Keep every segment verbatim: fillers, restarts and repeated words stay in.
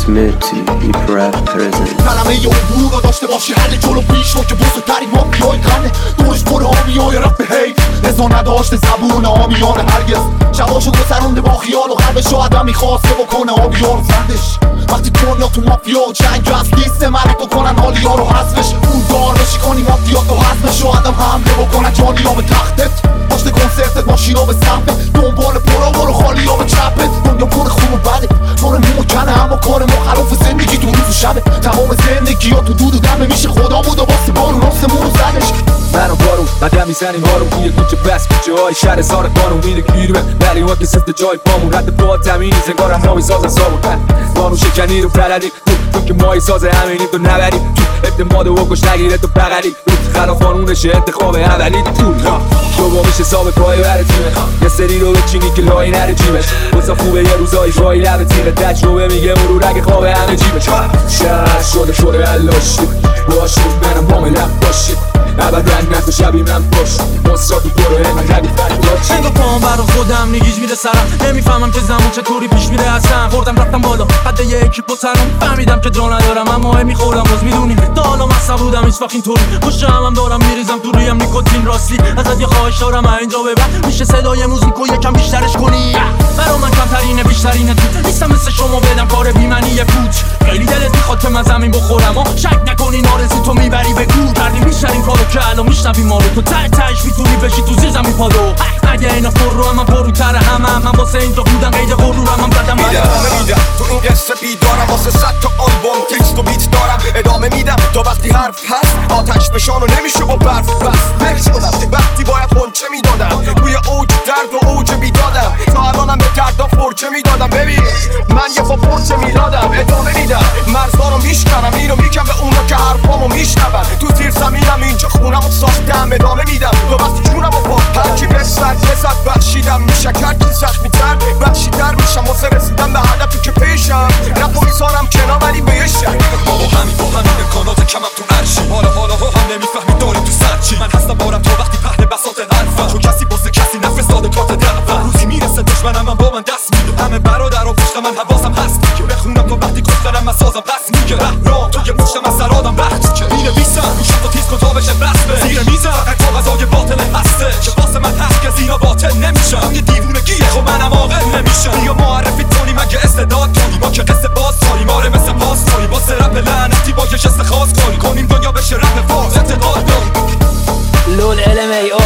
اسمتی هیپ رپ پرزنت کلمه یه عبور رو داشته باشی حل جلو پیش رو که بزرگترین مافیای قنه دورش پر آمیای رپ هی رضا نداشته زبون آمیان هرگز شباشو گذرونده با خیال و قلبش رو آدم میخواسته بکنه آبیار زندش وقتی دنیا تو مافیا و جنگ از لیست مرد بکنن حالیا رو حذفش اون دار بشی کنی مافیا تو حذفش رو آدم حمله بکنن جانی ها به تختت پشت کنسرتت ماشین ها به سمتت دنبال پرا برو خالی ها به چپت دنیا پر خوب و بده پر مو کنه اما کار مخالف زندگی تو روز و شبه تمام زندگی ها تو دود و دمه میشه خدا بود و واسه بارون آسمون رو زدش منو بارون بعدم میزنیم هارون توی کوچه بس کوچه های شهر سار قانون میره گیرمه ولی ها که سفت جای پامون رد پا تمیز انگار همراهی ساز سامون قانون شکنی رو پردیم تو تو که ماهی ساز همینیم تو نبریم تو اعتماد و کش نگیره تو بغلی رو خلاف قانونش انتخاب اولی پول تو با میشه حساب پای بر تیمه یه سری رو بچینی که لای نره جیبش واسه خوبه یه روزایی فایی لب تیره تجربه میگه مرور اگه خواب همه جیبش شهر شده شده علاشی باشید منم با ملم باشید ابدا نکو شبی من باش مصرافی برو من ربی فرید انگا پاهم برا خودم نگیج میره سرم نمیفهمم که زمان چطوری پیش میره اصلا خوردم رفتم بالا حد یه اکیپ با سرم فهمیدم که جا ندارم اما میخورم باز میدونی تا حالا مصب بودم هیچ وقت اینطوری پشت همم دارم میریزم تو رویم نیکوتین راستی ازت یه خواهش دارم اینجا ببر میشه صدای موزیکو یکم بیشترش کنی برا من کمترینه بیشترینه تو نیستم مثل شما بدم کار بیمنی پوچ خیلی دلت میخواد که من زمین بخورم و شک نکنی نارسی تو میبری به گور کردیم بیشترین کارو که الان میشنوی ما رو تو ته تهش میتونی بشی تو زیر زمین پادو اگه اینا پر رو هم من پروتر همه من واسه اینجا بودم قید غرورم هم زدم ادامه میدم تو این قصه بیدارم واسه صد تا آلبوم تکست و بیت دارم ادامه میدم تا وقتی حرف هست آتش بشان و نمیشه با برف بس نکس کنم وقتی باید خونچه میدادم روی اوج درد و اوج بیدادم تا الانم به دردم فرچه میدادم ببین من یه پا پرچه میدادم ادامه میدم مرزارو میشکنم اینو میگم به اونا که حرفامو میشنون تو زیر زمینم اینجا خونمو ساختم ادامه میدم تا وقتی جونمو با هرکی بسد بزد بخشیدم میشه کرد که زخمی تر بخشیدر میشم واسه رسیدم به هدفی که پیشم رپو میزارم کنار ولی به یه شک بابا همین با همین امکانات کمم تو عرشی حالا حالا ها هم نمیفهمی داری تو سرچی من هستم بارم تا وقتی پهن بساط حرفم چون کسی واسه کسی نفرستاده کارت دعوم روزی میرسه دشمنم من با من دست میده همه برادر و پشت من حواسم هست که بخونم تا وقتی کس دارم من سازم پس میگه راه تو یه پشتم از سرادم وقت که مینویسم روشم تا تیز کن تا بشه بسته زیر میزم تا غذای باطل هسته که واسه من هست که زیرا باطل نمیشم یه دیوونگیه خب منم عاقل نمیشم بیا معرفی کنی من که استعداد کنی ما که قصه باز کنیم آره مثل پاس کنیم واسه رپ لعنتی با یه جست خاص کنیم کنیم دنیا بشه رپ فاز اعتقاد داریم لول علم ای او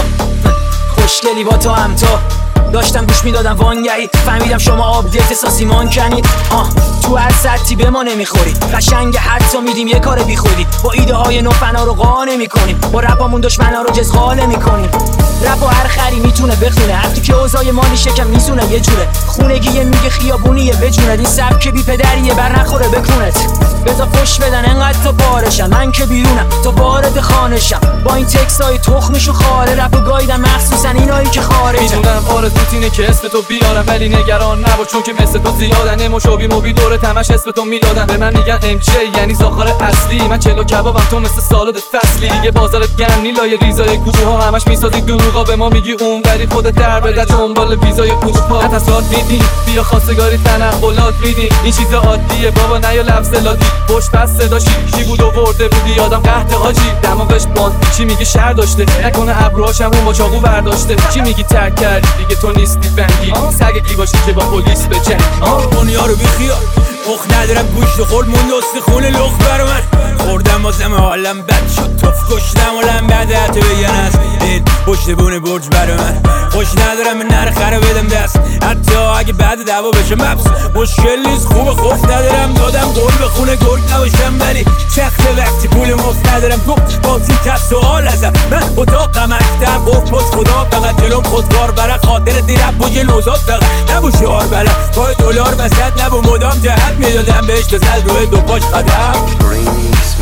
خوشگلی با تو هم تو داشتم گوش میدادم وانگهی فهمیدم شما آپدیت ساسیمان کنید آه تو هر سطحی به ما نمیخورید قشنگ حتی میدیم یه کار بی خودی با ایده های نو فنا رو قانع میکنیم با رپامون دشمنا رو جزغاله میکنیم رپ و هر خری میتونه بخونه حتی که اوضاع مالی شکم میزونه یه جوره خونگیه میگه خیابونیه بجوند این سبک بی پدریه بر نخوره بکونت بذار فش بدن انقدر تا بارشم من که بیرونم تا وارد خانشم با این تکس های تخمشو خاره رپ و گایدم مخصوصا اینایی که خارجن میدونم آرزوت اینه که اسم تو بیارم ولی نگران نباش چون که مثل تو زیادن اموشوبی موبی دوره تمش اسم تو میدادن به من میگن ام جی یعنی زاخار اصلی من چلو کبابم تو مثل سالاد فصلی دیگه بازارت گرمی لای ریزای کوچه ها همش میسازی دروغا به ما میگی اون ولی خودت در بده دنبال ویزای کوچه ها تصاد میدی بیا خواستگاری تنقلات میدی این چیز عادیه بابا نیا لفظ لادی پشت پس صدا شیشی بود آورده بودی یادم قحط حاجی دماغش باز چی میگی شهر داشته نکنه ابروهاشم اون با چاقو برداشته چی میگی ترک کردی دیگه تو نیستی بنگی سگگی باشی که با پلیس بجنگ دنیا رو بیخیال مخ ندارم گوشت خورد مون دست خون لخ بر من خوردم واسم حالم بد شد توف کشتم و لم بعد حتی بگن است این پشت بونه برج بر من خوش ندارم من نره خره بدم دست حتی اگه بعد دعوا بشه مبس مشکل نیست خوب خوف ندارم دادم گل به خونه گرگ نباشم ولی چخت وقتی پول مفت ندارم گفت بازی تب سوال ازم من اتاقم اکتر گفت پس خدا فقط جلوم خودکار برا خاطر دیرم با یه نوزاد فقط نبو شعار برم پای دلار وسط نبو مدام جهت میدادم بهش بزد روی دو پاش قدم